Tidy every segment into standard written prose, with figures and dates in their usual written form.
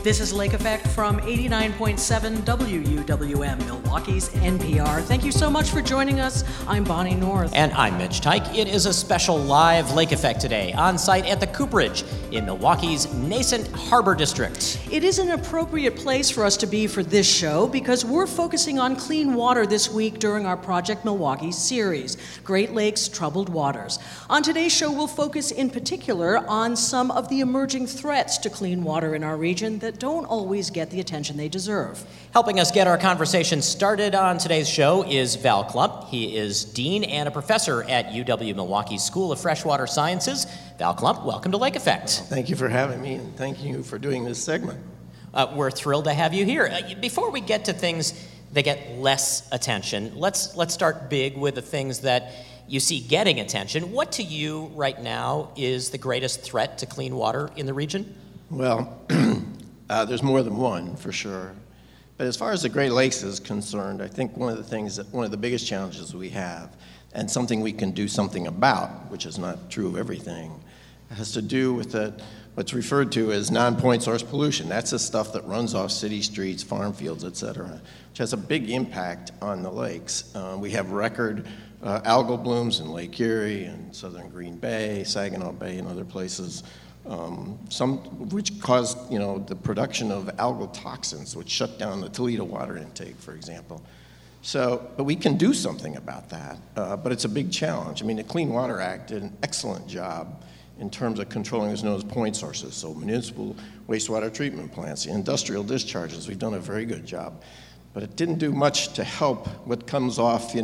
This is Lake Effect from 89.7 WUWM, Milwaukee's NPR. Thank you so much for joining us. I'm Bonnie North. And I'm Mitch Tyke. It is a special live Lake Effect today, on site at the Cooperage in Milwaukee's nascent Harbor District. It is an appropriate place for us to be for this show because we're focusing on clean water this week during our Project Milwaukee series, Great Lakes Troubled Waters. On today's show, we'll focus in particular on some of the emerging threats to clean water in our region that don't always get the attention they deserve. Helping us get our conversation started on today's show is Val Klump. He is Dean and a professor at UW-Milwaukee's School of Freshwater Sciences. Val Klump, welcome to Lake Effect. Thank you for having me, and thank you for doing this segment. We're thrilled to have you here. Before we get to things that get less attention, let's start big with the things that you see getting attention. What to you right now is the greatest threat to clean water in the region? Well, there's more than one, for sure. But as far as the Great Lakes is concerned, I think one of the biggest challenges we have, and something we can do something about, which is not true of everything, has to do with what's referred to as non-point source pollution. That's the stuff that runs off city streets, farm fields, et cetera, which has a big impact on the lakes. We have record algal blooms in Lake Erie and southern Green Bay, Saginaw Bay, and other places. Some which caused, the production of algal toxins, which shut down the Toledo water intake, for example. But we can do something about that, but it's a big challenge. I mean, the Clean Water Act did an excellent job in terms of controlling what's known as point sources, so municipal wastewater treatment plants, the industrial discharges. We've done a very good job, but it didn't do much to help what comes off,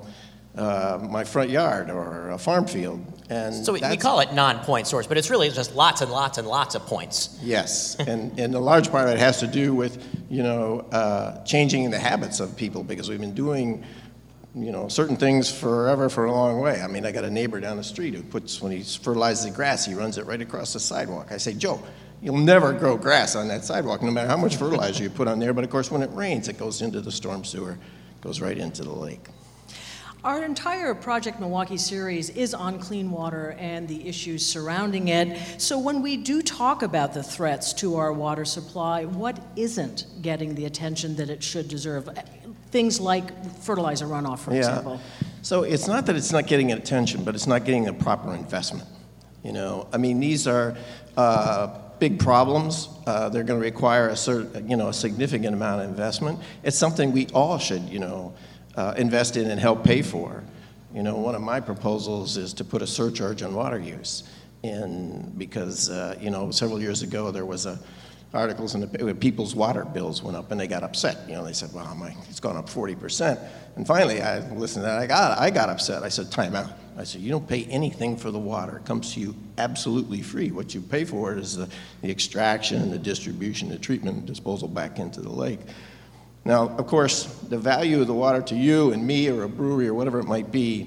my front yard or a farm field. And so we call it non-point source, but it's really just lots and lots and lots of points. Yes, and a large part of it has to do with, changing the habits of people, because we've been doing, certain things forever for a long way. I mean, I got a neighbor down the street who when he fertilizes the grass, he runs it right across the sidewalk. I say, Joe, you'll never grow grass on that sidewalk, no matter how much fertilizer you put on there. But of course, when it rains, it goes into the storm sewer, goes right into the lake. Our entire Project Milwaukee series is on clean water and the issues surrounding it. So when we do talk about the threats to our water supply, what isn't getting the attention that it should deserve? Things like fertilizer runoff, for example. So it's not that it's not getting attention, but it's not getting the proper investment. These are big problems. They're going to require a significant amount of investment. It's something we all should, invest in and help pay for. One of my proposals is to put a surcharge on water use because several years ago there was articles in the people's water bills went up and they got upset. They said, well, it's gone up 40%. And finally, I listened to that. I got upset. I said, time out. I said, you don't pay anything for the water. It comes to you absolutely free. What you pay for it is the extraction, the distribution, the treatment, and disposal back into the lake. Now, of course, the value of the water to you and me or a brewery or whatever it might be,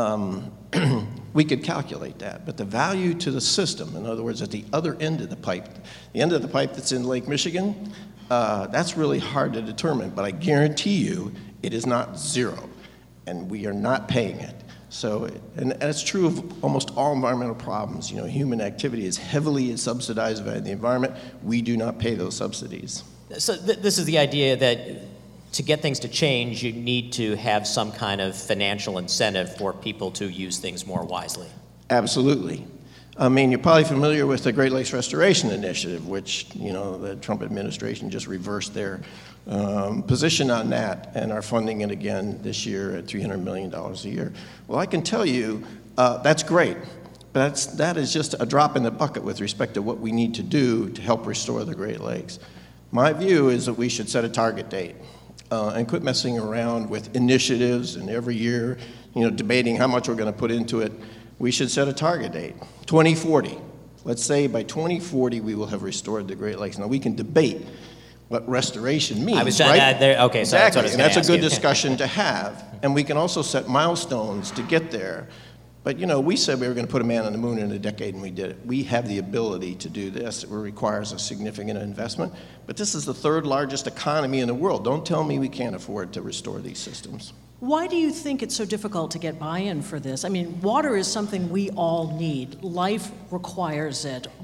we could calculate that. But the value to the system, in other words, at the other end of the pipe that's in Lake Michigan, that's really hard to determine. But I guarantee you it is not zero, and we are not paying it. So, and it's true of almost all environmental problems. Human activity is heavily subsidized by the environment. We do not pay those subsidies. So this is the idea that to get things to change, you need to have some kind of financial incentive for people to use things more wisely. Absolutely. You're probably familiar with the Great Lakes Restoration Initiative, which, the Trump administration just reversed their position on that and are funding it again this year at $300 million a year. Well, I can tell you that's great, but that is just a drop in the bucket with respect to what we need to do to help restore the Great Lakes. My view is that we should set a target date and quit messing around with initiatives and every year, debating how much we're going to put into it. We should set a target date, 2040. Let's say by 2040 we will have restored the Great Lakes. Now we can debate what restoration means, I was trying to add there. Okay, so exactly, and that's a good discussion to have. And we can also set milestones to get there. But, we said we were going to put a man on the moon in a decade, and we did it. We have the ability to do this. It requires a significant investment. But this is the third largest economy in the world. Don't tell me we can't afford to restore these systems. Why do you think it's so difficult to get buy-in for this? Water is something we all need. Life requires it.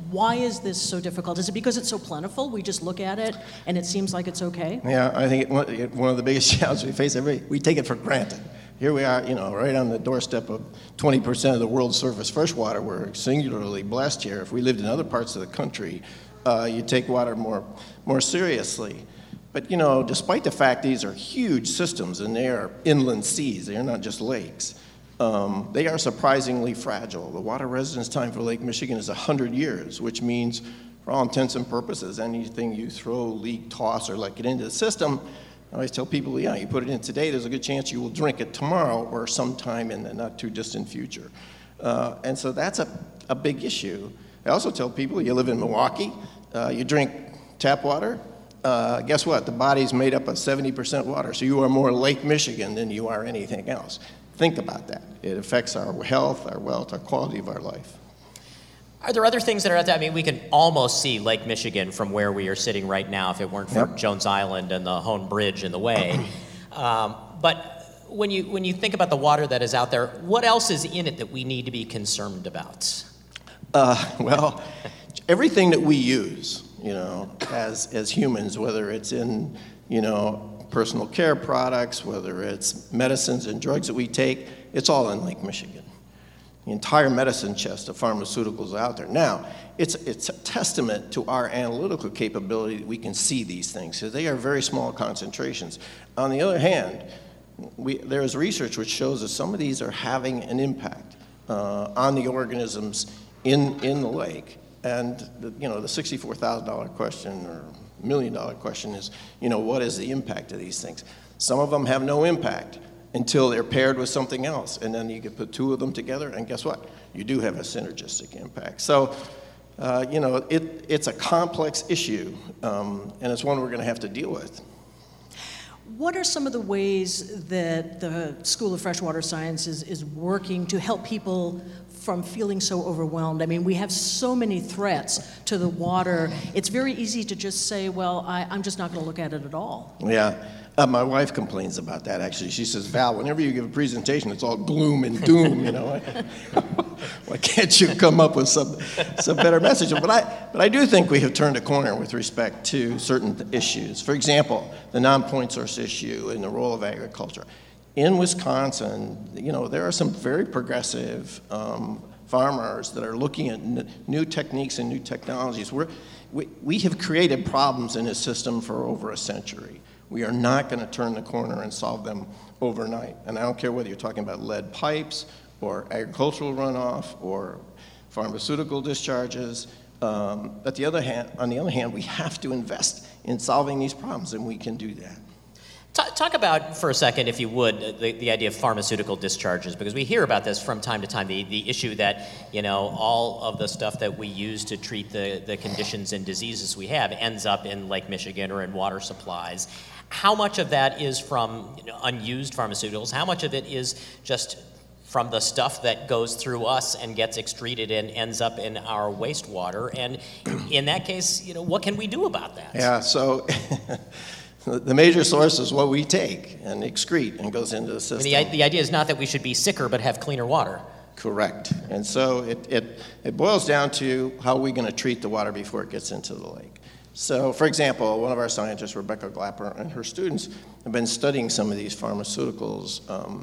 Why is this so difficult? Is it because it's so plentiful? We just look at it and it seems like it's okay? Yeah, I think one of the biggest challenges we face we take it for granted. Here we are, right on the doorstep of 20% of the world's surface freshwater. We're singularly blessed here. If we lived in other parts of the country, you take water more seriously. But, despite the fact these are huge systems and they are inland seas, they are not just lakes, they are surprisingly fragile. The water residence time for Lake Michigan is 100 years, which means, for all intents and purposes, anything you throw, leak, toss, or let get into the system, I always tell people, you put it in today, there's a good chance you will drink it tomorrow or sometime in the not too distant future. And so that's a big issue. I also tell people, you live in Milwaukee, you drink tap water, guess what? The body's made up of 70% water, so you are more Lake Michigan than you are anything else. Think about that. It affects our health, our wealth, our quality of our life. Are there other things that are out there? I mean, we can almost see Lake Michigan from where we are sitting right now if it weren't for Jones Island and the Hone Bridge in the way. But when you think about the water that is out there, what else is in it that we need to be concerned about? Well, everything that we use, as humans, whether it's in, personal care products, whether it's medicines and drugs that we take, it's all in Lake Michigan. The entire medicine chest of pharmaceuticals out there. Now, it's a testament to our analytical capability that we can see these things. So they are very small concentrations. On the other hand, there is research which shows that some of these are having an impact on the organisms in the lake. And the $64,000 question or $1 million question is, what is the impact of these things? Some of them have no impact until they're paired with something else. And then you can put two of them together, and guess what? You do have a synergistic impact. So, it's a complex issue, and it's one we're going to have to deal with. What are some of the ways that the School of Freshwater Sciences is working to help people from feeling so overwhelmed? I mean, we have so many threats to the water. It's very easy to just say, well, I'm just not going to look at it at all. Yeah. My wife complains about that, actually. She says, Val, whenever you give a presentation, it's all gloom and doom, Why can't you come up with some better message? But I do think we have turned a corner with respect to certain issues. For example, the non-point source issue and the role of agriculture. In Wisconsin, there are some very progressive farmers that are looking at new techniques and new technologies. We have created problems in this system for over a century. We are not going to turn the corner and solve them overnight. And I don't care whether you're talking about lead pipes or agricultural runoff or pharmaceutical discharges. On the other hand, we have to invest in solving these problems, and we can do that. Talk about, for a second, if you would, the idea of pharmaceutical discharges, because we hear about this from time to time, the issue that, all of the stuff that we use to treat the conditions and diseases we have ends up in Lake Michigan or in water supplies. How much of that is from unused pharmaceuticals? How much of it is just from the stuff that goes through us and gets excreted and ends up in our wastewater? And in that case, what can we do about that? Yeah, so the major source is what we take and excrete and goes into the system. And the idea is not that we should be sicker but have cleaner water. Correct. And so it boils down to how are we going to treat the water before it gets into the lake. So, for example, one of our scientists, Rebecca Glapper, and her students have been studying some of these pharmaceuticals,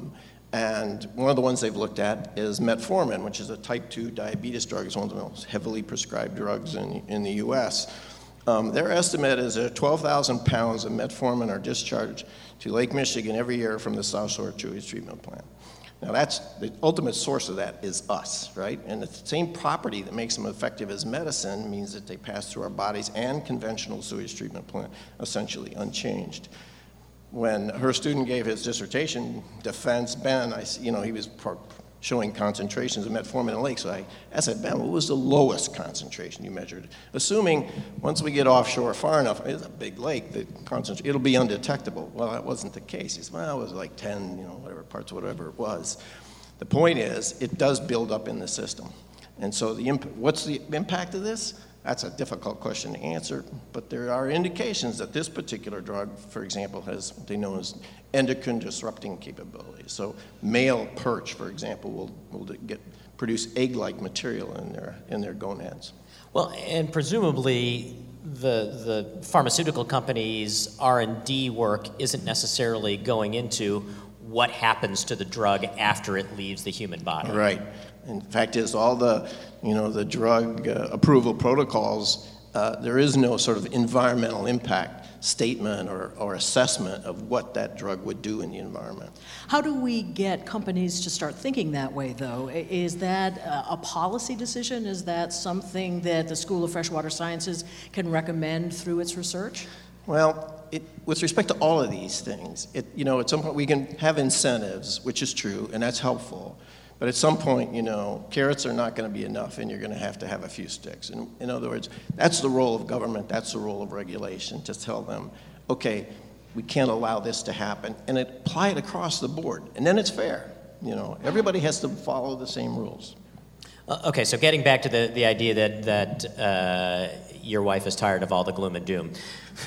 and one of the ones they've looked at is metformin, which is a type 2 diabetes drug. It's one of the most heavily prescribed drugs in the U.S. Their estimate is that 12,000 pounds of metformin are discharged to Lake Michigan every year from the South Shore Sewage Treatment Plant. Now, that's the ultimate source of that is us, right? And the same property that makes them effective as medicine means that they pass through our bodies and conventional sewage treatment plant essentially unchanged. When her student gave his dissertation defense, Ben, he was showing concentrations of metformin in the lake. So I said, Ben, what was the lowest concentration you measured? Assuming once we get offshore far enough, it's a big lake, it'll be undetectable. Well, that wasn't the case. He said, well, it was like 10, whatever it was. The point is, it does build up in the system. And so what's the impact of this? That's a difficult question to answer, but there are indications that this particular drug, for example, has what they know as endocrine disrupting capabilities. So male perch, for example, will produce egg-like material in their gonads. Well, and presumably the pharmaceutical companies' R&D work isn't necessarily going into what happens to the drug after it leaves the human body. Right. In fact, is all the drug approval protocols, there is no sort of environmental impact statement or assessment of what that drug would do in the environment. How do we get companies to start thinking that way, though? Is that a policy decision? Is that something that the School of Freshwater Sciences can recommend through its research? Well, with respect to all of these things, at some point we can have incentives, which is true, and that's helpful. But at some point, carrots are not going to be enough, and you're going to have a few sticks. And in other words, that's the role of government, that's the role of regulation, to tell them, okay, we can't allow this to happen, and apply it across the board. And then it's fair. Everybody has to follow the same rules. Okay, so getting back to the idea that your wife is tired of all the gloom and doom.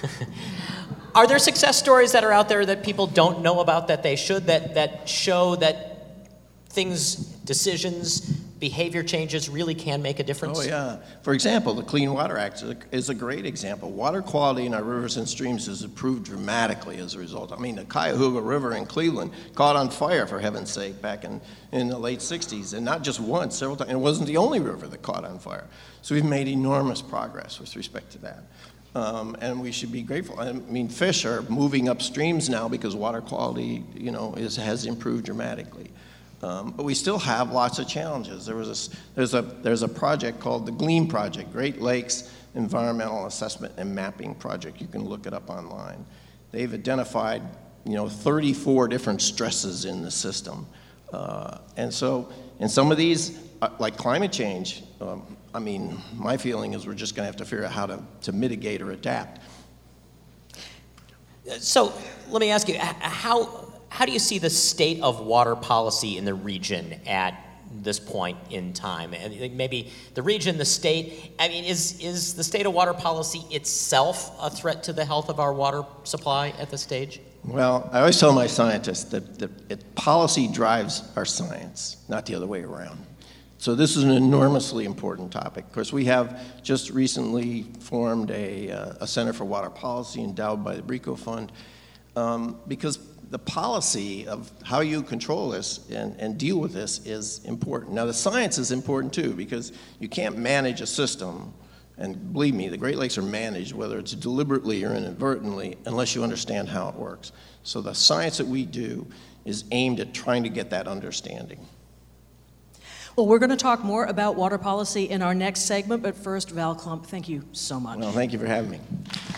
Are there success stories that are out there that people don't know about that they should, that show that things, decisions, behavior changes really can make a difference? Oh, yeah. For example, the Clean Water Act is a great example. Water quality in our rivers and streams has improved dramatically as a result. I mean, the Cuyahoga River in Cleveland caught on fire, for heaven's sake, back in the late 60s, and not just once, several times. And it wasn't the only river that caught on fire. So we've made enormous progress with respect to that. And we should be grateful. I mean, fish are moving up streams now because water quality, has improved dramatically. But we still have lots of challenges. There's a project called the GLEAM Project, Great Lakes Environmental Assessment and Mapping Project. You can look it up online. They've identified 34 different stresses in the system. And so in some of these, like climate change, my feeling is we're just going to have to figure out how to mitigate or adapt. So let me ask you, how do you see the state of water policy in the region at this point in time? And maybe the region, the state, is the state of water policy itself a threat to the health of our water supply at this stage? Well, I always tell my scientists that policy drives our science, not the other way around. So this is an enormously important topic. Of course, we have just recently formed a Center for Water Policy endowed by the BRICO Fund because the policy of how you control this and deal with this is important. Now, the science is important too, because you can't manage a system, and believe me, the Great Lakes are managed, whether it's deliberately or inadvertently, unless you understand how it works. So the science that we do is aimed at trying to get that understanding. Well, we're going to talk more about water policy in our next segment, but first, Val Klump, thank you so much. Well, thank you for having me.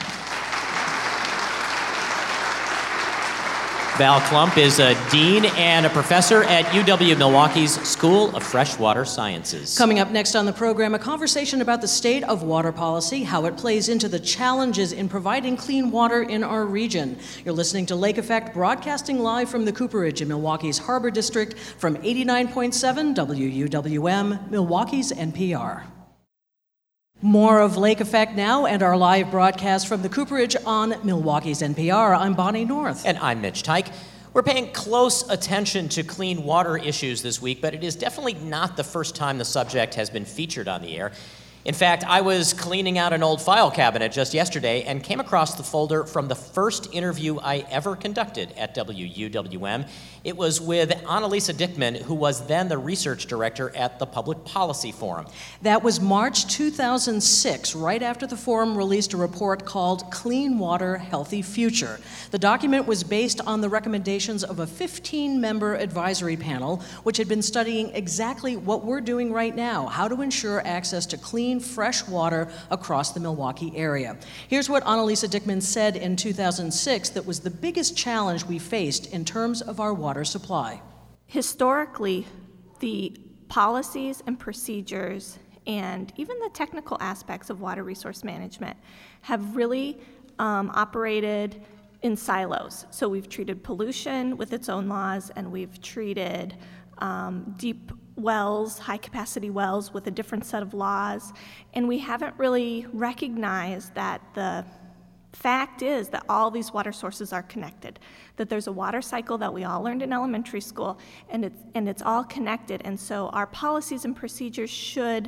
Val Klump is a dean and a professor at UW-Milwaukee's School of Freshwater Sciences. Coming up next on the program, a conversation about the state of water policy, how it plays into the challenges in providing clean water in our region. You're listening to Lake Effect, broadcasting live from the Cooperage in Milwaukee's Harbor District from 89.7 WUWM, Milwaukee's NPR. More of Lake Effect now and our live broadcast from the Cooperage on Milwaukee's NPR. I'm Bonnie North. And I'm Mitch Tyke. We're paying close attention to clean water issues this week, but it is definitely not the first time the subject has been featured on the air. In fact, I was cleaning out an old file cabinet just yesterday and came across the folder from the first interview I ever conducted at WUWM. It was with Annalisa Dickman, who was then the research director at the Public Policy Forum. That was March 2006, right after the forum released a report called Clean Water, Healthy Future. The document was based on the recommendations of a 15-member advisory panel, which had been studying exactly what we're doing right now, how to ensure access to clean, fresh water across the Milwaukee area. Here's what Annalisa Dickman said in 2006 that was the biggest challenge we faced in terms of our water supply. Historically, the policies and procedures and even the technical aspects of water resource management have really operated in silos. So we've treated pollution with its own laws, and we've treated deep wells, high-capacity wells, with a different set of laws, and we haven't really recognized that the fact is that all these water sources are connected, that there's a water cycle that we all learned in elementary school, and it's all connected, and so our policies and procedures should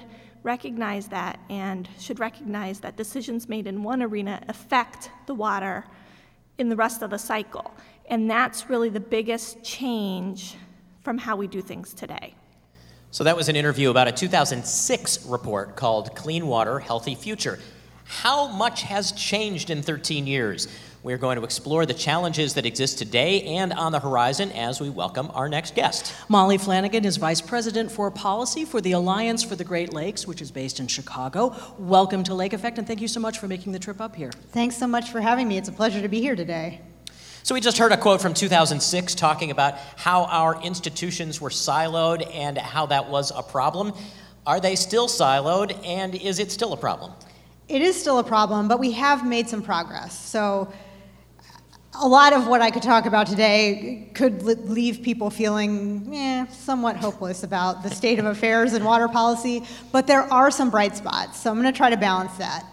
recognize that and should recognize that decisions made in one arena affect the water in the rest of the cycle. And that's really the biggest change from how we do things today. So that was an interview about a 2006 report called Clean Water, Healthy Future. How much has changed in 13 years? We're going to explore the challenges that exist today and on the horizon as we welcome our next guest. Molly Flanagan is Vice President for Policy for the Alliance for the Great Lakes, which is based in Chicago. Welcome to Lake Effect, and thank you so much for making the trip up here. Thanks so much for having me. It's a pleasure to be here today. So we just heard a quote from 2006 talking about how our institutions were siloed and how that was a problem. Are they still siloed, and is it still a problem? It is still a problem, but we have made some progress. So a lot of what I could talk about today could leave people feeling somewhat hopeless about the state of affairs in water policy, but there are some bright spots, so I'm going to try to balance that.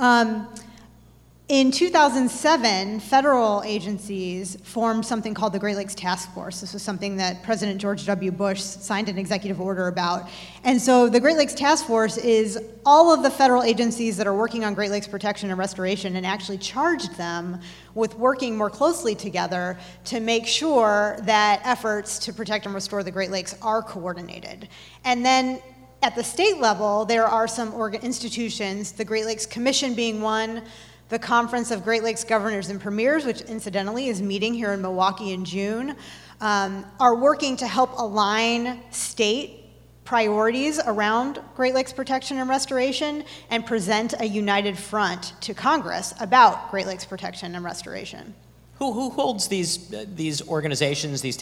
In 2007, federal agencies formed something called the Great Lakes Task Force. This was something that President George W. Bush signed an executive order about. And so the Great Lakes Task Force is all of the federal agencies that are working on Great Lakes protection and restoration, and actually charged them with working more closely together to make sure that efforts to protect and restore the Great Lakes are coordinated. And then at the state level, there are some institutions, the Great Lakes Commission being one, the Conference of Great Lakes Governors and Premiers, which incidentally is meeting here in Milwaukee in June, are working to help align state priorities around Great Lakes protection and restoration and present a united front to Congress about Great Lakes protection and restoration. Who holds these organizations, these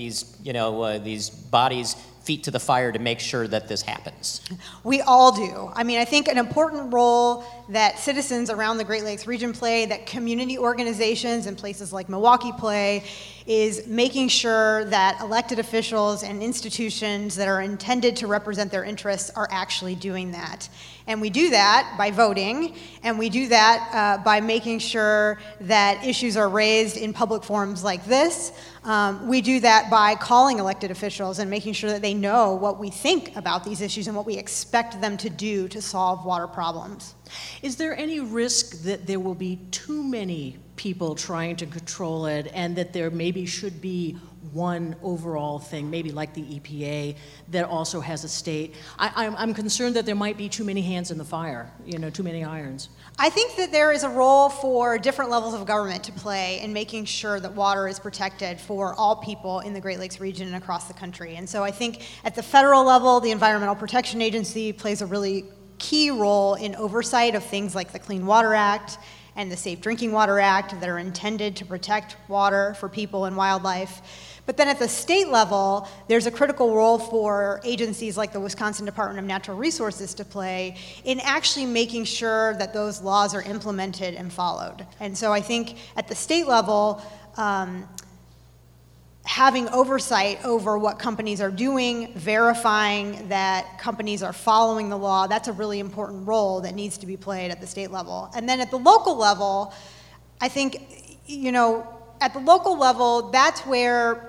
bodies feet to the fire to make sure that this happens? We all do. I mean, I think an important role that citizens around the Great Lakes region play, that community organizations in places like Milwaukee play, is making sure that elected officials and institutions that are intended to represent their interests are actually doing that. And we do that by voting, and we do that by making sure that issues are raised in public forums like this. We do that by calling elected officials and making sure that they know what we think about these issues and what we expect them to do to solve water problems. Is there any risk that there will be too many people trying to control it, and that there maybe should be one overall thing, maybe like the EPA, that also has a state? I'm concerned that there might be too many hands in the fire, too many irons. I think that there is a role for different levels of government to play in making sure that water is protected for all people in the Great Lakes region and across the country. And so I think at the federal level, the Environmental Protection Agency plays a really key role in oversight of things like the Clean Water Act and the Safe Drinking Water Act that are intended to protect water for people and wildlife. But then at the state level, there's a critical role for agencies like the Wisconsin Department of Natural Resources to play in actually making sure that those laws are implemented and followed. And so I think at the state level, having oversight over what companies are doing, verifying that companies are following the law, that's a really important role that needs to be played at the state level. And then at the local level, I think, at the local level, that's where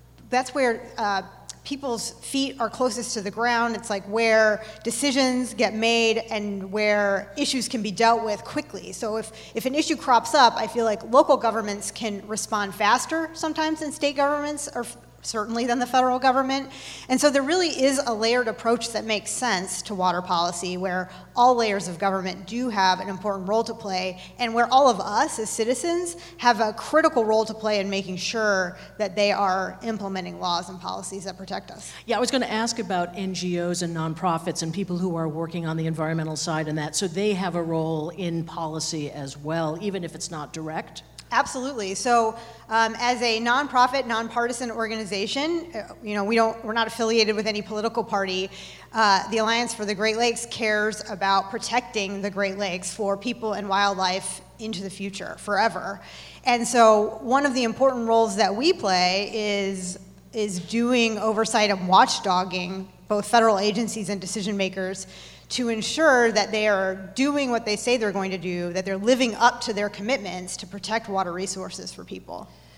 people's feet are closest to the ground. It's like where decisions get made and where issues can be dealt with quickly. So if an issue crops up, I feel like local governments can respond faster sometimes than state governments, or certainly than the federal government. And so there really is a layered approach that makes sense to water policy, where all layers of government do have an important role to play, and where all of us as citizens have a critical role to play in making sure that they are implementing laws and policies that protect us. Yeah, I was going to ask about NGOs and nonprofits and people who are working on the environmental side and that. So they have a role in policy as well, even if it's not direct? Absolutely. So as a nonprofit, nonpartisan organization, we're not affiliated with any political party. The Alliance for the Great Lakes cares about protecting the Great Lakes for people and wildlife into the future, forever. And so one of the important roles that we play is doing oversight and watchdogging both federal agencies and decision makers to ensure that they are doing what they say they're going to do, that they're living up to their commitments to protect water resources for people.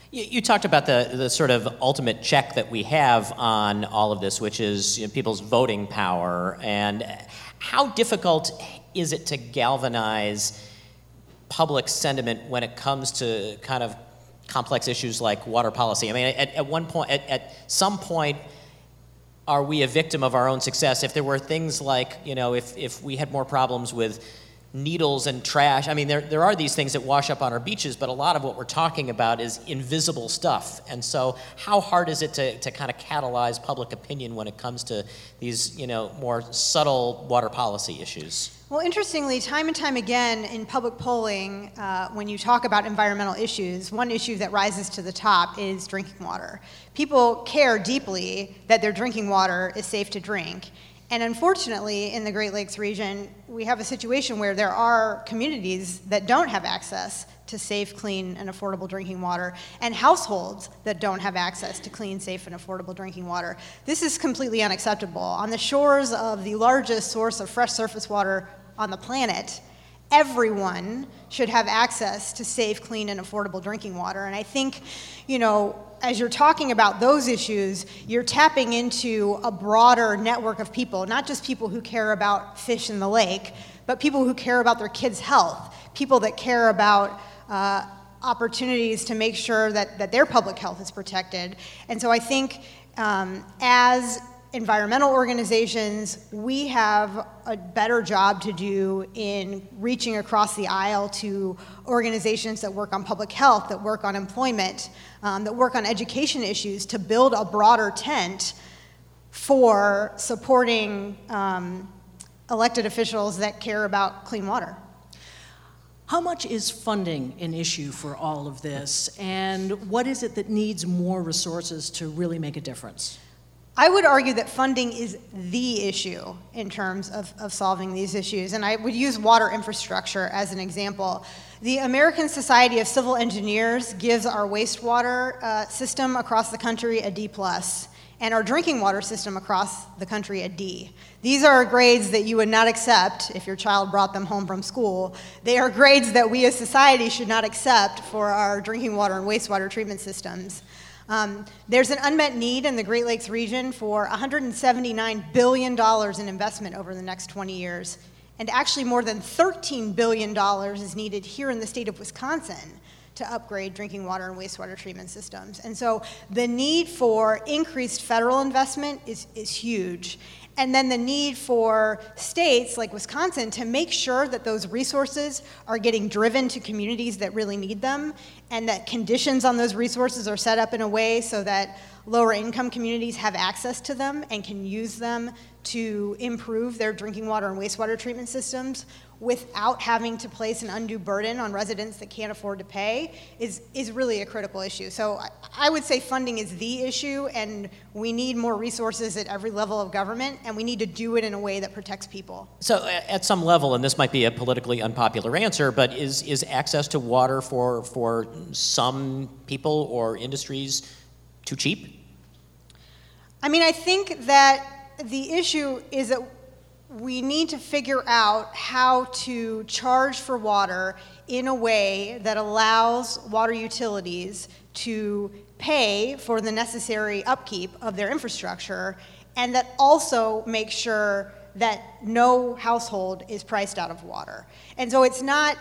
You talked about the sort of ultimate check that we have on all of this, which is people's voting power. And how difficult is it to galvanize public sentiment when it comes to kind of complex issues like water policy? I mean, at some point, are we a victim of our own success? If there were things like, if we had more problems with needles and trash. I mean, there are these things that wash up on our beaches, but a lot of what we're talking about is invisible stuff. And so how hard is it to kind of catalyze public opinion when it comes to these, more subtle water policy issues? Well, interestingly, time and time again in public polling, when you talk about environmental issues, one issue that rises to the top is drinking water. People care deeply that their drinking water is safe to drink. And unfortunately, in the Great Lakes region, we have a situation where there are communities that don't have access to safe, clean, and affordable drinking water, and households that don't have access to clean, safe, and affordable drinking water. This is completely unacceptable. On the shores of the largest source of fresh surface water on the planet, everyone should have access to safe, clean, and affordable drinking water. And I think, as you're talking about those issues, you're tapping into a broader network of people, not just people who care about fish in the lake, but people who care about their kids' health, people that care about opportunities to make sure that their public health is protected. And so I think as environmental organizations, we have a better job to do in reaching across the aisle to organizations that work on public health, that work on employment, that work on education issues, to build a broader tent for supporting elected officials that care about clean water. How much is funding an issue for all of this, and what is it that needs more resources to really make a difference? I would argue that funding is the issue in terms of solving these issues, and I would use water infrastructure as an example. The American Society of Civil Engineers gives our wastewater system across the country a D+, and our drinking water system across the country a D. These are grades that you would not accept if your child brought them home from school. They are grades that we as society should not accept for our drinking water and wastewater treatment systems. There's an unmet need in the Great Lakes region for $179 billion in investment over the next 20 years. And actually more than $13 billion is needed here in the state of Wisconsin to upgrade drinking water and wastewater treatment systems. And so the need for increased federal investment is huge. And then the need for states like Wisconsin to make sure that those resources are getting driven to communities that really need them, and that conditions on those resources are set up in a way so that lower income communities have access to them and can use them to improve their drinking water and wastewater treatment systems without having to place an undue burden on residents that can't afford to pay is really a critical issue. So I would say funding is the issue, and we need more resources at every level of government, and we need to do it in a way that protects people. So at some level, and this might be a politically unpopular answer, but is access to water for some people or industries too cheap? I mean, I think that the issue is that we need to figure out how to charge for water in a way that allows water utilities to pay for the necessary upkeep of their infrastructure, and that also makes sure that no household is priced out of water. And so it's not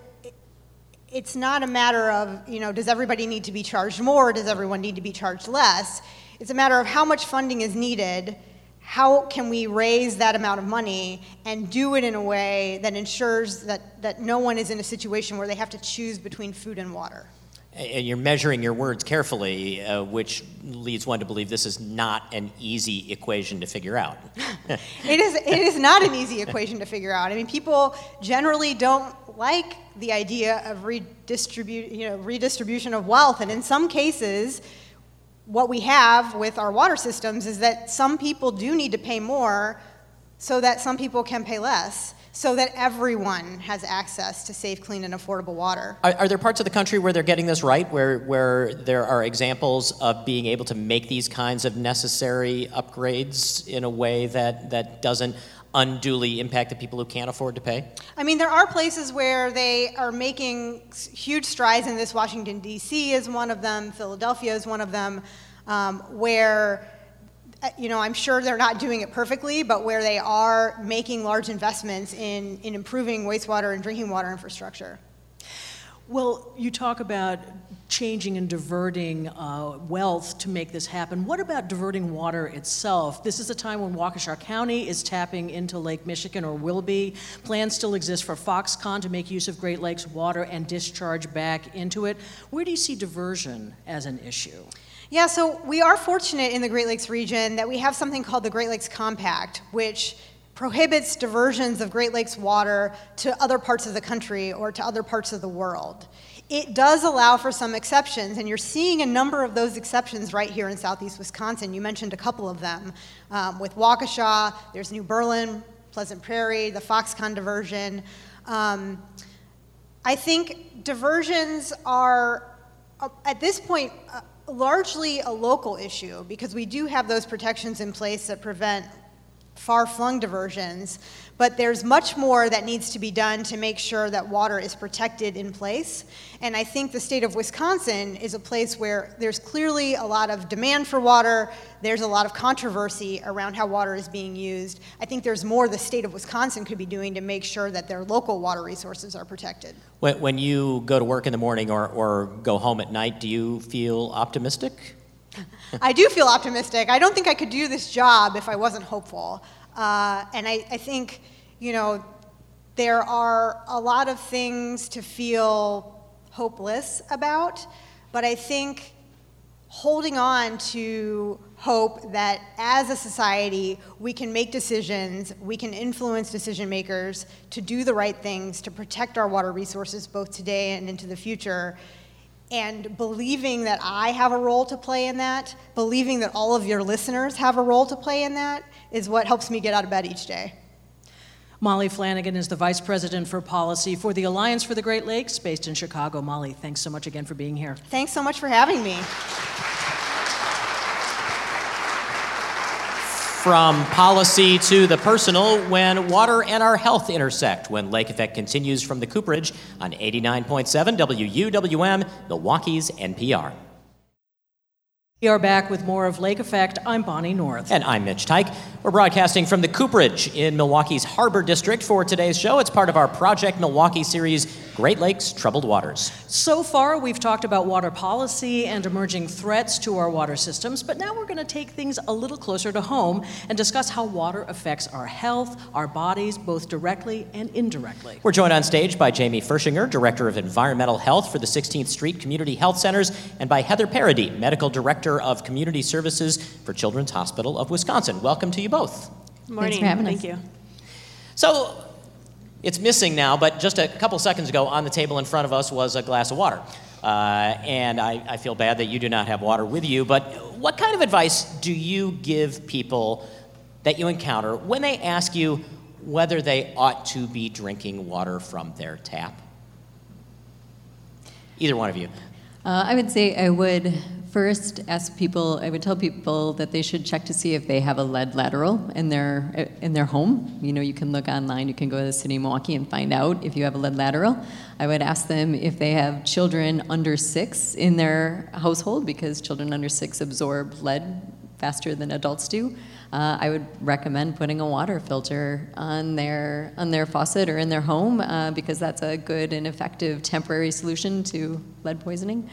a matter of, does everybody need to be charged more, or does everyone need to be charged less? It's a matter of how much funding is needed, how can we raise that amount of money and do it in a way that ensures that no one is in a situation where they have to choose between food and water. And you're measuring your words carefully, which leads one to believe this is not an easy equation to figure out. It is not an easy equation to figure out. I mean, people generally don't like the idea of redistribution of wealth, and in some cases, what we have with our water systems is that some people do need to pay more so that some people can pay less, so that everyone has access to safe, clean, and affordable water. Are there parts of the country where they're getting this right, where there are examples of being able to make these kinds of necessary upgrades in a way that doesn't unduly impact the people who can't afford to pay? I mean, there are places where they are making huge strides in this. Washington, D.C. is one of them. Philadelphia is one of them, where, I'm sure they're not doing it perfectly, but where they are making large investments in improving wastewater and drinking water infrastructure. Well, you talk about changing and diverting wealth to make this happen. What about diverting water itself? This is a time when Waukesha County is tapping into Lake Michigan, or will be. Plans still exist for Foxconn to make use of Great Lakes water and discharge back into it. Where do you see diversion as an issue? Yeah, so we are fortunate in the Great Lakes region that we have something called the Great Lakes Compact, which prohibits diversions of Great Lakes water to other parts of the country or to other parts of the world. It does allow for some exceptions, and you're seeing a number of those exceptions right here in southeast Wisconsin. You mentioned a couple of them. With Waukesha, there's New Berlin, Pleasant Prairie, the Foxconn diversion. I think diversions are, at this point, largely a local issue, because we do have those protections in place that prevent far-flung diversions, but there's much more that needs to be done to make sure that water is protected in place. And I think the state of Wisconsin is a place where there's clearly a lot of demand for water, there's a lot of controversy around how water is being used. I think there's more the state of Wisconsin could be doing to make sure that their local water resources are protected. When you go to work in the morning or go home at night, do you feel optimistic? I do feel optimistic. I don't think I could do this job if I wasn't hopeful. And I think, there are a lot of things to feel hopeless about, but I think holding on to hope that as a society we can make decisions, we can influence decision makers to do the right things, to protect our water resources both today and into the future, and believing that I have a role to play in that, believing that all of your listeners have a role to play in that, is what helps me get out of bed each day. Molly Flanagan is the Vice President for Policy for the Alliance for the Great Lakes, based in Chicago. Molly, thanks so much again for being here. Thanks so much for having me. From policy to the personal, when water and our health intersect, when Lake Effect continues from the Cooperage on 89.7 WUWM, Milwaukee's NPR. We are back with more of Lake Effect. I'm Bonnie North. And I'm Mitch Teich. We're broadcasting from the Cooperage in Milwaukee's Harbor District for today's show. It's part of our Project Milwaukee series, Great Lakes Troubled Waters. So far, we've talked about water policy and emerging threats to our water systems, but now we're going to take things a little closer to home and discuss how water affects our health, our bodies, both directly and indirectly. We're joined on stage by Jamie Fershinger, Director of Environmental Health for the 16th Street Community Health Centers, and by Heather Parody, Medical Director of Community Services for Children's Hospital of Wisconsin. Welcome to you both. Good morning. Thanks for having us. Thank you. So, it's missing now, but just a couple seconds ago on the table in front of us was a glass of water. And I feel bad that you do not have water with you, but what kind of advice do you give people that you encounter when they ask you whether they ought to be drinking water from their tap? Either one of you. I would say I would first I would tell people that they should check to see if they have a lead lateral in their home. You can look online, you can go to the city of Milwaukee and find out if you have a lead lateral. I would ask them if they have children under 6 in their household, because children under 6 absorb lead faster than adults do. I would recommend putting a water filter on their faucet or in their home, because that's a good and effective temporary solution to lead poisoning.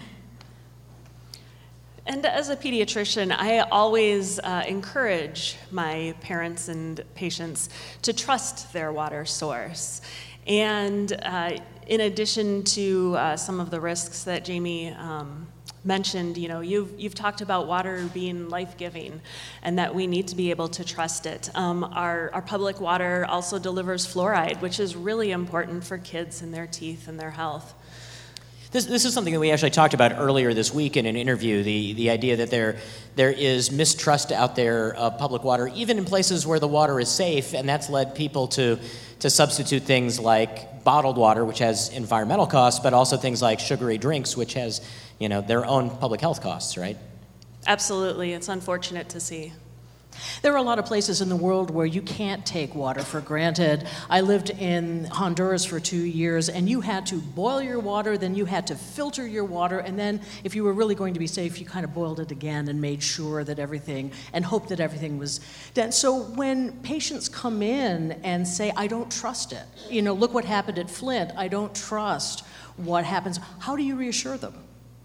And as a pediatrician, I always encourage my parents and patients to trust their water source. And in addition to some of the risks that Jamie mentioned, you've talked about water being life-giving and that we need to be able to trust it. Our public water also delivers fluoride, which is really important for kids and their teeth and their health. This is something that we actually talked about earlier this week in an interview, the idea that there is mistrust out there of public water, even in places where the water is safe, and that's led people to substitute things like bottled water, which has environmental costs, but also things like sugary drinks, which has, their own public health costs, right? Absolutely. It's unfortunate to see. There are a lot of places in the world where you can't take water for granted. I lived in Honduras for 2 years, and you had to boil your water, then you had to filter your water, and then if you were really going to be safe, you kind of boiled it again and made sure that everything, and hoped that everything was done. So when patients come in and say, I don't trust it, look what happened at Flint, I don't trust what happens, how do you reassure them?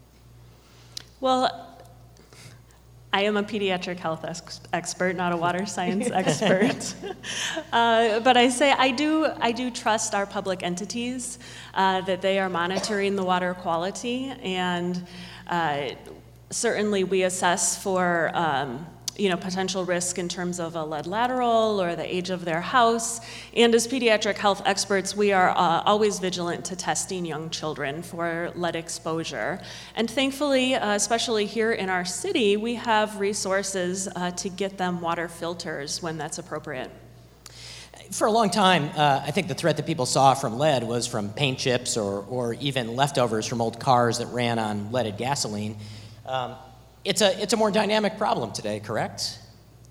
Well, I am a pediatric health expert, not a water science expert. But I say I do trust our public entities, that they are monitoring the water quality, and certainly we assess for potential risk in terms of a lead lateral or the age of their house. And as pediatric health experts, we are always vigilant to testing young children for lead exposure. And thankfully, especially here in our city, we have resources to get them water filters when that's appropriate. For a long time, I think the threat that people saw from lead was from paint chips or even leftovers from old cars that ran on leaded gasoline. It's a more dynamic problem today, correct?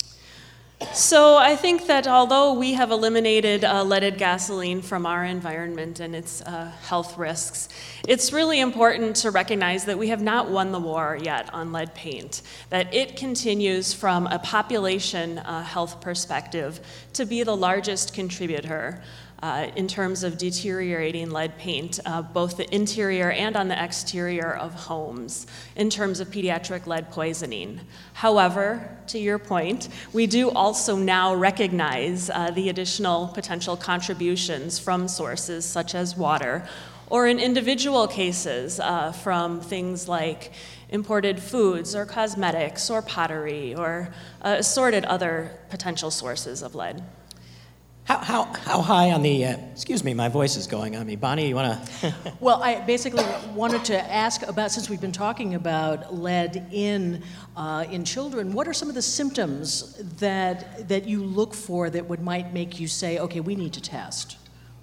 So I think that although we have eliminated leaded gasoline from our environment and its health risks, it's really important to recognize that we have not won the war yet on lead paint, that it continues from a population health perspective to be the largest contributor in terms of deteriorating lead paint, both the interior and on the exterior of homes, in terms of pediatric lead poisoning. However, to your point, we do also now recognize the additional potential contributions from sources such as water, or in individual cases from things like imported foods or cosmetics or pottery or assorted other potential sources of lead. How high on the, excuse me, my voice is going on me. Bonnie, you want to? Well, I basically wanted to ask about, since we've been talking about lead in children, what are some of the symptoms that you look for that might make you say, okay, we need to test?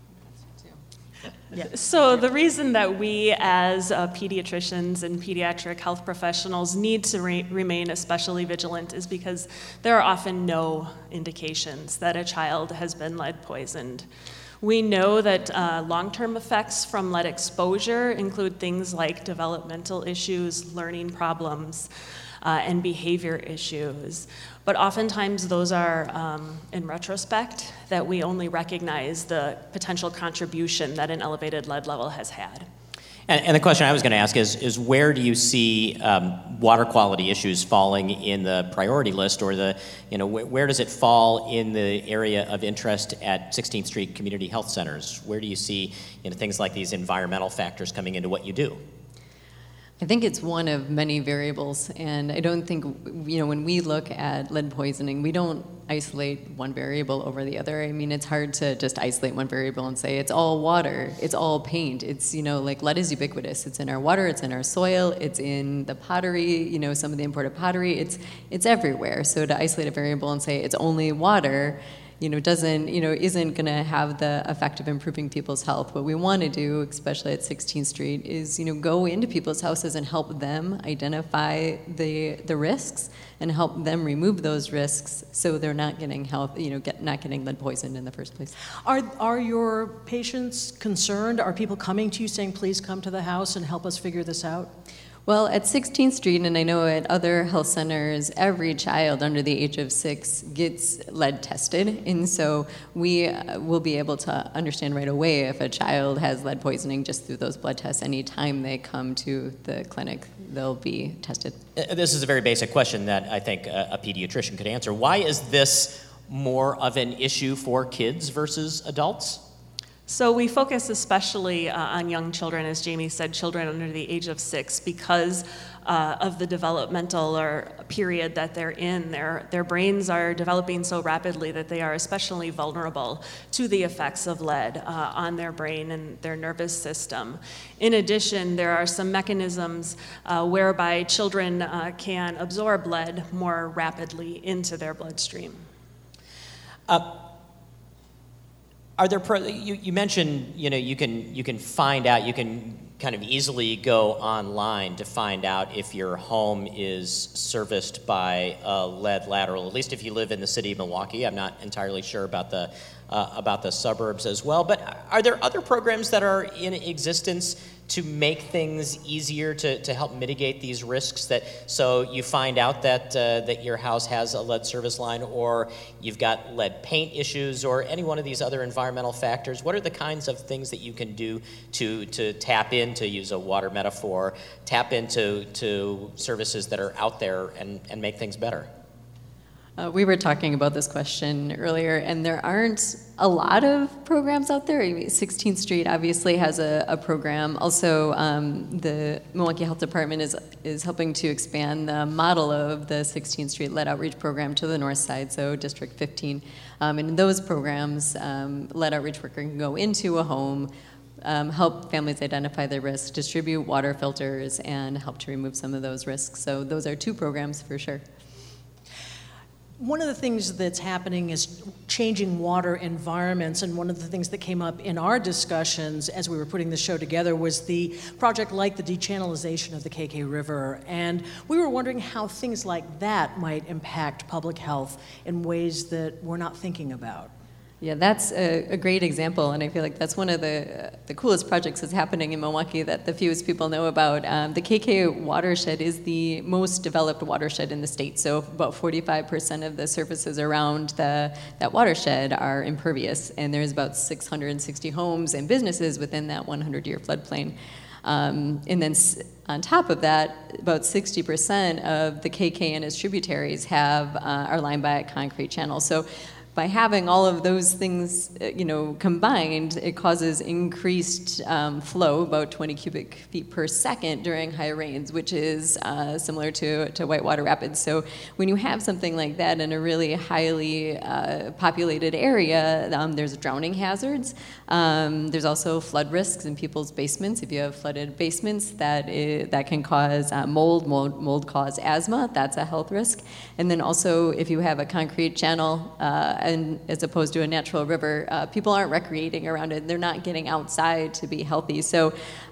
Yeah. So the reason that we as pediatricians and pediatric health professionals need to remain especially vigilant is because there are often no indications that a child has been lead poisoned. We know that long-term effects from lead exposure include things like developmental issues, learning problems, and behavior issues. But oftentimes those are, in retrospect, that we only recognize the potential contribution that an elevated lead level has had. And the question I was going to ask is where do you see water quality issues falling in the priority list, or where does it fall in the area of interest at 16th Street Community Health Centers? Where do you see things like these environmental factors coming into what you do? I think it's one of many variables, and I don't think, when we look at lead poisoning, we don't isolate one variable over the other. I mean, it's hard to just isolate one variable and say it's all water, it's all paint. It's, like lead is ubiquitous. It's in our water, it's in our soil, it's in the pottery, some of the imported pottery, it's everywhere. So to isolate a variable and say it's only water, isn't going to have the effect of improving people's health. What we want to do, especially at 16th Street, is, go into people's houses and help them identify the risks and help them remove those risks so they're not getting not getting lead poisoned in the first place. Are your patients concerned? Are people coming to you saying, please come to the house and help us figure this out? Well, at 16th Street, and I know at other health centers, every child under the age of 6 gets lead tested, and so we will be able to understand right away if a child has lead poisoning just through those blood tests. Anytime they come to the clinic, they'll be tested. This is a very basic question that I think a pediatrician could answer. Why is this more of an issue for kids versus adults? So we focus especially on young children, as Jamie said, children under the age of 6, because of the developmental or period that they're in. Their brains are developing so rapidly that they are especially vulnerable to the effects of lead on their brain and their nervous system. In addition, there are some mechanisms whereby children can absorb lead more rapidly into their bloodstream. Are there you mentioned, you can find out, you can kind of easily go online to find out if your home is serviced by a lead lateral, at least if you live in the city of Milwaukee. I'm not entirely sure about the suburbs as well, but are there other programs that are in existence to make things easier to help mitigate these risks, so you find out that your house has a lead service line, or you've got lead paint issues, or any one of these other environmental factors? What are the kinds of things that you can do to tap in, to use a water metaphor, tap into services that are out there and make things better? We were talking about this question earlier, and there aren't a lot of programs out there. 16th Street obviously has a program. Also, the Milwaukee Health Department is helping to expand the model of the 16th Street Lead Outreach Program to the north side, so District 15. And in those programs, lead outreach worker can go into a home, help families identify their risks, distribute water filters, and help to remove some of those risks. So those are 2 programs for sure. One of the things that's happening is changing water environments, and one of the things that came up in our discussions as we were putting the show together was the project like the dechannelization of the KK River, and we were wondering how things like that might impact public health in ways that we're not thinking about. Yeah, that's a great example, and I feel like that's one of the coolest projects that's happening in Milwaukee that the fewest people know about. The KK watershed is the most developed watershed in the state, so about 45% of the surfaces around that watershed are impervious, and there's about 660 homes and businesses within that 100-year floodplain. And then on top of that, about 60% of the KK and its tributaries are lined by a concrete channel. So by having all of those things, combined, it causes increased flow, about 20 cubic feet per second during high rains, which is similar to Whitewater Rapids. So when you have something like that in a really highly populated area, there's drowning hazards. There's also flood risks in people's basements. If you have flooded basements, that can cause mold cause asthma. That's a health risk. And then also, if you have a concrete channel, and as opposed to a natural river, people aren't recreating around it. They're not getting outside to be healthy. So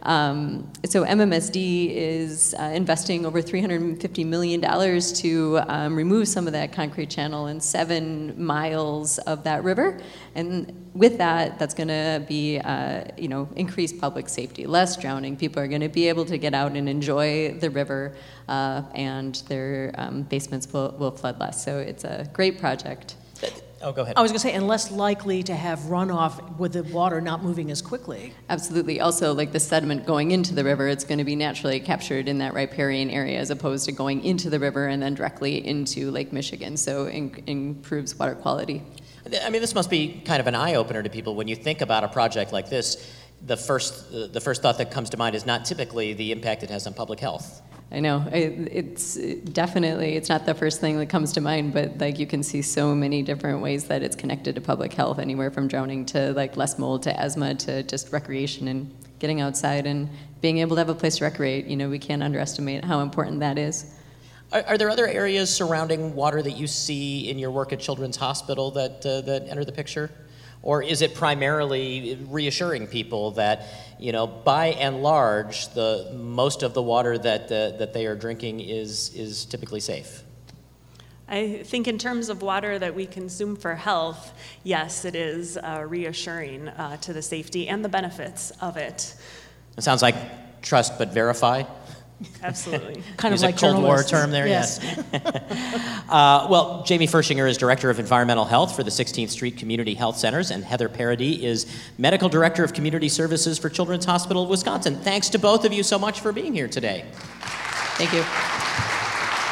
MMSD is investing over $350 million to remove some of that concrete channel in 7 miles of that river. And with that, that's going to be, increased public safety, less drowning. People are going to be able to get out and enjoy the river, and their basements will flood less. So it's a great project. Oh, go ahead. I was going to say, and less likely to have runoff with the water not moving as quickly. Absolutely. Also, like the sediment going into the river, it's going to be naturally captured in that riparian area as opposed to going into the river and then directly into Lake Michigan. So improves water quality. I mean, this must be kind of an eye-opener to people. When you think about a project like this, the first thought that comes to mind is not typically the impact it has on public health. I know. It's definitely, it's not the first thing that comes to mind, but like you can see so many different ways that it's connected to public health, anywhere from drowning to like less mold to asthma to just recreation and getting outside and being able to have a place to recreate. We can't underestimate how important that is. Are there other areas surrounding water that you see in your work at Children's Hospital that enter the picture? Or is it primarily reassuring people that, by and large, most of the water that they are drinking is typically safe? I think in terms of water that we consume for health, yes, it is reassuring to the safety and the benefits of it. It sounds like trust but verify. Absolutely. Kind of Use like a Cold War journalists. term there, yes. Well, Jamie Fershinger is Director of Environmental Health for the 16th Street Community Health Centers, and Heather Parady is Medical Director of Community Services for Children's Hospital of Wisconsin. Thanks to both of you so much for being here today. Thank you.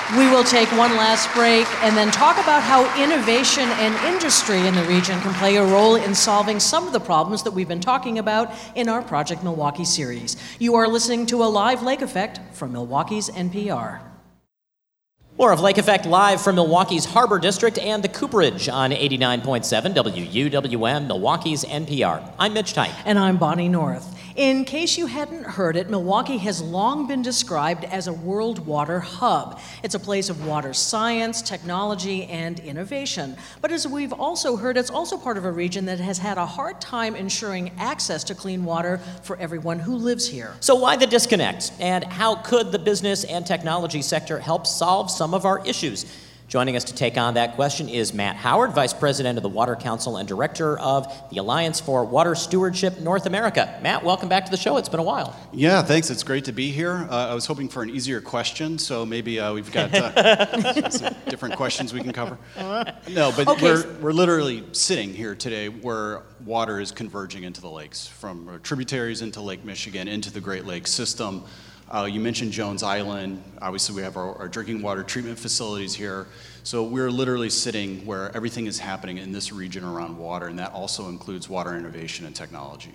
We will take one last break and then talk about how innovation and industry in the region can play a role in solving some of the problems that we've been talking about in our Project Milwaukee series. You are listening to a live Lake Effect from Milwaukee's NPR. More of Lake Effect live from Milwaukee's Harbor District and the Cooperage on 89.7 WUWM, Milwaukee's NPR. I'm Mitch Tyke. And I'm Bonnie North. In case you hadn't heard it, Milwaukee has long been described as a world water hub. It's a place of water science, technology, and innovation. But as we've also heard, it's also part of a region that has had a hard time ensuring access to clean water for everyone who lives here. So why the disconnect? And how could the business and technology sector help solve some of our issues? Joining us to take on that question is Matt Howard, Vice President of the Water Council and Director of the Alliance for Water Stewardship North America. Matt, welcome back to the show. It's been a while. Yeah, thanks. It's great to be here. I was hoping for an easier question, so maybe we've got some different questions we can cover. No, but Okay. we're literally sitting here today where water is converging into the lakes, from tributaries into Lake Michigan, into the Great Lakes system. You mentioned Jones Island. Obviously, we have our drinking water treatment facilities here. So we're literally sitting where everything is happening in this region around water, and that also includes water innovation and technology.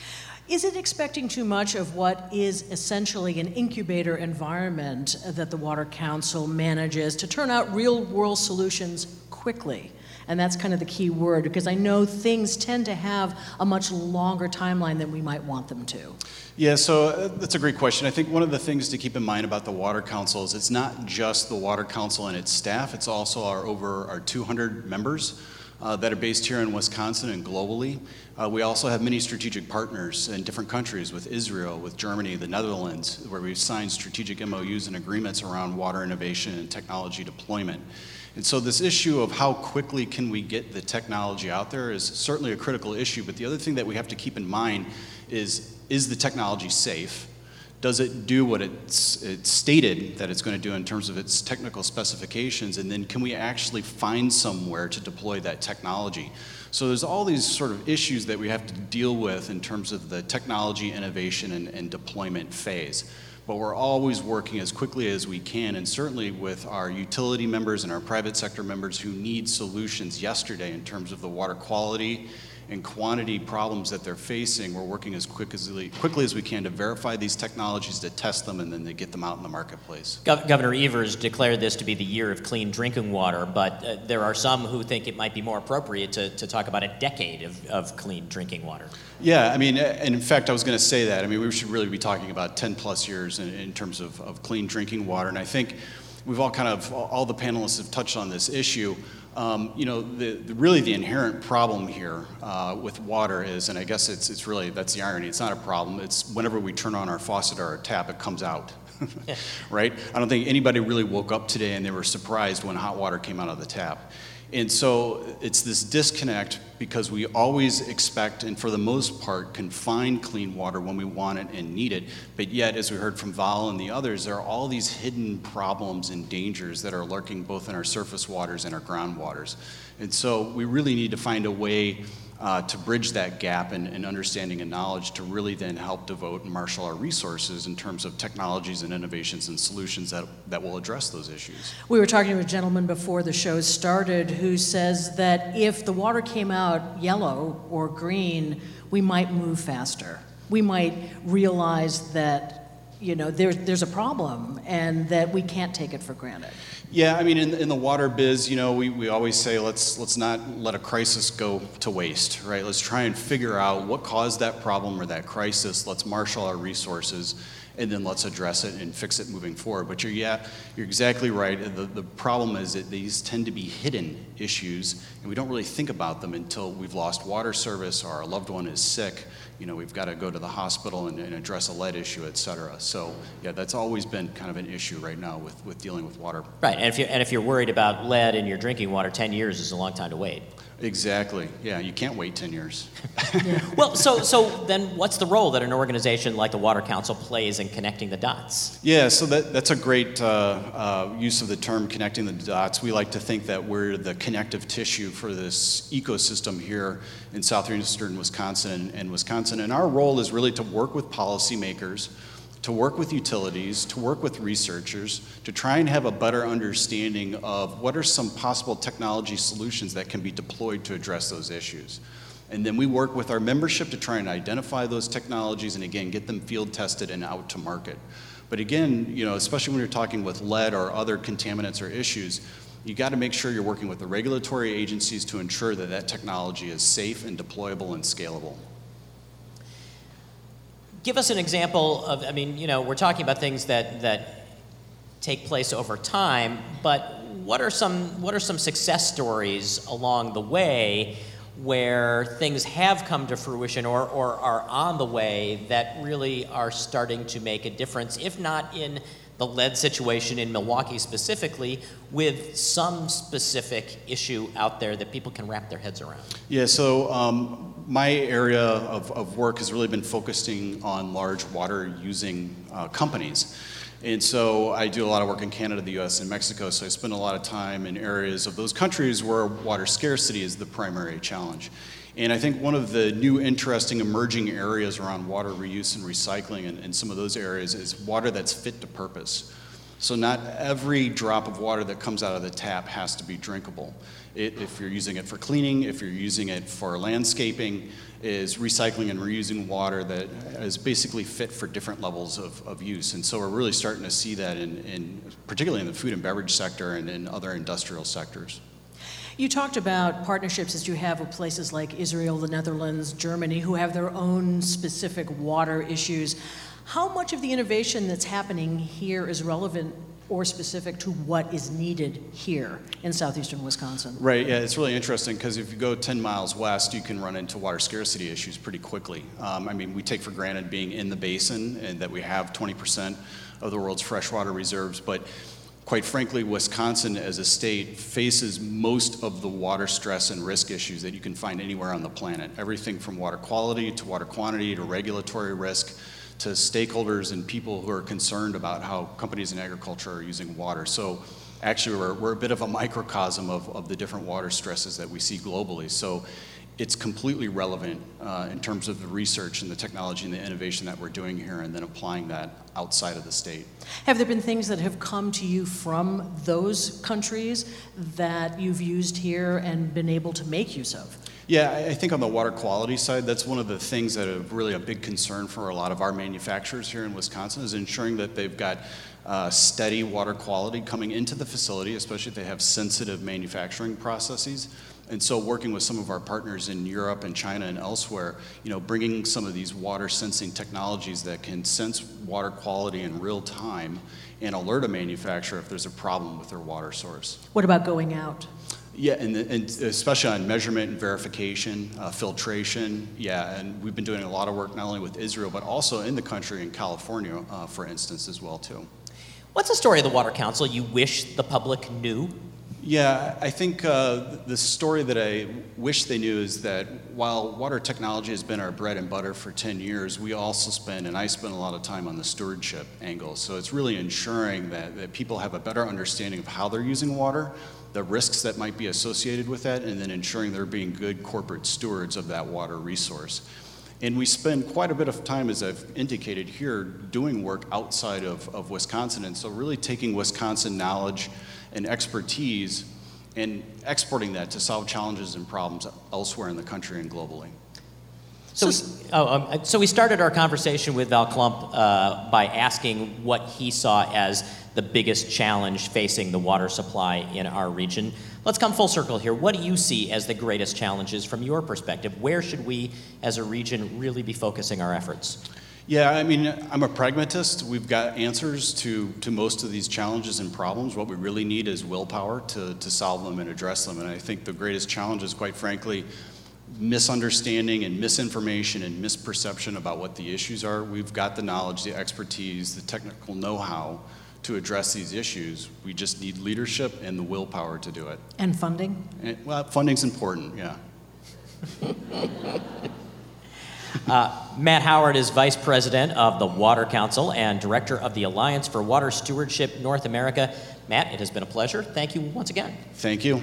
Is it expecting too much of what is essentially an incubator environment that the Water Council manages to turn out real-world solutions quickly? And that's kind of the key word, because I know things tend to have a much longer timeline than we might want them to. Yeah, so that's a great question. I think one of the things to keep in mind about the Water Council is it's not just the Water Council and its staff, it's also our 200 members that are based here in Wisconsin and globally. We also have many strategic partners in different countries, with Israel, with Germany, the Netherlands, where we've signed strategic MOUs and agreements around water innovation and technology deployment. And so this issue of how quickly can we get the technology out there is certainly a critical issue, but the other thing that we have to keep in mind is the technology safe? Does it do what it's stated that it's going to do in terms of its technical specifications? And then can we actually find somewhere to deploy that technology? So there's all these sort of issues that we have to deal with in terms of the technology innovation and deployment phase. But we're always working as quickly as we can, and certainly with our utility members and our private sector members who need solutions yesterday in terms of the water quality and quantity problems that they're facing, we're working as quickly as we can to verify these technologies, to test them, and then to get them out in the marketplace. Governor Evers declared this to be the year of clean drinking water, but there are some who think it might be more appropriate to talk about a decade of clean drinking water. Yeah, I mean, and in fact, I was going to say that. I mean, we should really be talking about 10 plus years in terms of clean drinking water, and I think we've all the panelists have touched on this issue. You know, really the inherent problem here with water is, and I guess it's really, that's the irony, it's not a problem, it's whenever we turn on our faucet or our tap, it comes out, right? I don't think anybody really woke up today and they were surprised when hot water came out of the tap. And so it's this disconnect because we always expect, and for the most part, can find clean water when we want it and need it. But yet, as we heard from Val and the others, there are all these hidden problems and dangers that are lurking both in our surface waters and our groundwaters. And so we really need to find a way to bridge that gap in understanding and knowledge to really then help devote and marshal our resources in terms of technologies and innovations and solutions that will address those issues. We were talking to a gentleman before the show started who says that if the water came out yellow or green, we might move faster. We might realize that, you know, there's a problem and that we can't take it for granted. Yeah, I mean, in the water biz, you know, we always say let's not let a crisis go to waste, right? Let's try and figure out what caused that problem or that crisis. Let's marshal our resources, and then let's address it and fix it moving forward. But you're exactly right. The problem is that these tend to be hidden issues, and we don't really think about them until we've lost water service or our loved one is sick. You know, we've got to go to the hospital and address a lead issue, et cetera. So, yeah, that's always been kind of an issue right now with dealing with water. Right, and if you're worried about lead in your drinking water, 10 years is a long time to wait. Exactly. Yeah, you can't wait 10 years. Well, so then what's the role that an organization like the Water Council plays in connecting the dots? Yeah, so that's a great use of the term connecting the dots. We like to think that we're the connective tissue for this ecosystem here in southeastern Wisconsin and Wisconsin. And our role is really to work with policymakers to work with utilities, to work with researchers, to try and have a better understanding of what are some possible technology solutions that can be deployed to address those issues. And then we work with our membership to try and identify those technologies and again, get them field tested and out to market. But again, you know, especially when you're talking with lead or other contaminants or issues, you got to make sure you're working with the regulatory agencies to ensure that that technology is safe and deployable and scalable. Give us an example of, I mean, you know, we're talking about things that take place over time, but what are some success stories along the way where things have come to fruition or are on the way that really are starting to make a difference, if not in the lead situation in Milwaukee specifically, with some specific issue out there that people can wrap their heads around? Yeah, so my area of work has really been focusing on large water-using companies. And so I do a lot of work in Canada, the US, and Mexico, so I spend a lot of time in areas of those countries where water scarcity is the primary challenge. And I think one of the new interesting emerging areas around water reuse and recycling in some of those areas is water that's fit to purpose. So not every drop of water that comes out of the tap has to be drinkable. If you're using it for cleaning, if you're using it for landscaping, is recycling and reusing water that is basically fit for different levels of use. And so we're really starting to see that particularly in the food and beverage sector and in other industrial sectors. You talked about partnerships that you have with places like Israel, the Netherlands, Germany, who have their own specific water issues. How much of the innovation that's happening here is relevant or specific to what is needed here in southeastern Wisconsin? Right, yeah, it's really interesting because if you go 10 miles west, you can run into water scarcity issues pretty quickly. I mean, we take for granted being in the basin and that we have 20% of the world's freshwater reserves, but quite frankly, Wisconsin as a state faces most of the water stress and risk issues that you can find anywhere on the planet. Everything from water quality to water quantity to regulatory risk to stakeholders and people who are concerned about how companies in agriculture are using water. So actually we're a bit of a microcosm of the different water stresses that we see globally. So it's completely relevant in terms of the research and the technology and the innovation that we're doing here and then applying that outside of the state. Have there been things that have come to you from those countries that you've used here and been able to make use of? Yeah, I think on the water quality side, that's one of the things that are really a big concern for a lot of our manufacturers here in Wisconsin is ensuring that they've got steady water quality coming into the facility, especially if they have sensitive manufacturing processes. And so working with some of our partners in Europe and China and elsewhere, you know, bringing some of these water sensing technologies that can sense water quality in real time and alert a manufacturer if there's a problem with their water source. What about going out? Yeah, and especially on measurement and verification, filtration, yeah, and we've been doing a lot of work not only with Israel, but also in the country in California, for instance, as well, too. What's the story of the Water Council you wish the public knew? Yeah, I think the story that I wish they knew is that while water technology has been our bread and butter for 10 years, we also spend, and I spend a lot of time on the stewardship angle. So it's really ensuring that people have a better understanding of how they're using water, the risks that might be associated with that, and then ensuring they're being good corporate stewards of that water resource. And we spend quite a bit of time, as I've indicated here, doing work outside of Wisconsin. And so really taking Wisconsin knowledge and expertise and exporting that to solve challenges and problems elsewhere in the country and globally. So we started our conversation with Val Klump by asking what he saw as the biggest challenge facing the water supply in our region. Let's come full circle here. What do you see as the greatest challenges from your perspective? Where should we, as a region, really be focusing our efforts? Yeah, I mean, I'm a pragmatist. We've got answers to most of these challenges and problems. What we really need is willpower to solve them and address them. And I think the greatest challenge is, quite frankly, misunderstanding and misinformation and misperception about what the issues are. We've got the knowledge, the expertise, the technical know-how to address these issues. We just need leadership and the willpower to do it. And funding? Well, funding's important, yeah. Matt Howard is Vice President of the Water Council and Director of the Alliance for Water Stewardship North America. Matt, it has been a pleasure. Thank you once again. Thank you.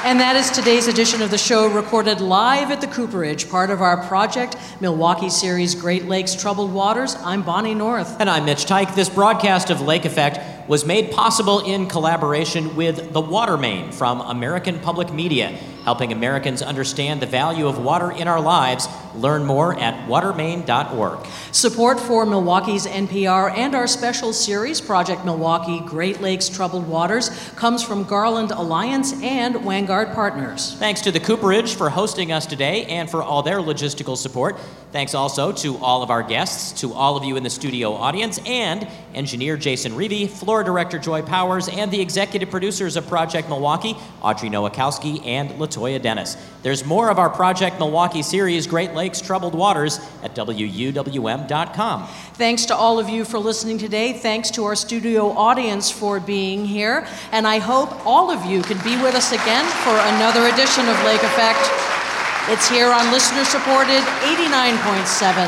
And that is today's edition of the show, recorded live at the Cooperage, part of our Project Milwaukee series, Great Lakes Troubled Waters. I'm Bonnie North. And I'm Mitch Tyke. This broadcast of Lake Effect was made possible in collaboration with The Water Main from American Public Media, helping Americans understand the value of water in our lives. Learn more at watermain.org. Support for Milwaukee's NPR and our special series, Project Milwaukee Great Lakes Troubled Waters, comes from Garland Alliance and Vanguard Partners. Thanks to the Cooperage for hosting us today and for all their logistical support. Thanks also to all of our guests, to all of you in the studio audience, and engineer Jason Reevy, floor director Joy Powers, and the executive producers of Project Milwaukee, Audrey Nowakowski and Latoya Dennis. There's more of our Project Milwaukee series, Great Lakes Troubled Waters, at WUWM.com. Thanks to all of you for listening today. Thanks to our studio audience for being here. And I hope all of you can be with us again for another edition of Lake Effect. It's here on listener-supported 89.7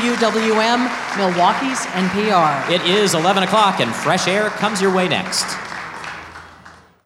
WUWM, Milwaukee's NPR. It is 11 o'clock, and fresh air comes your way next.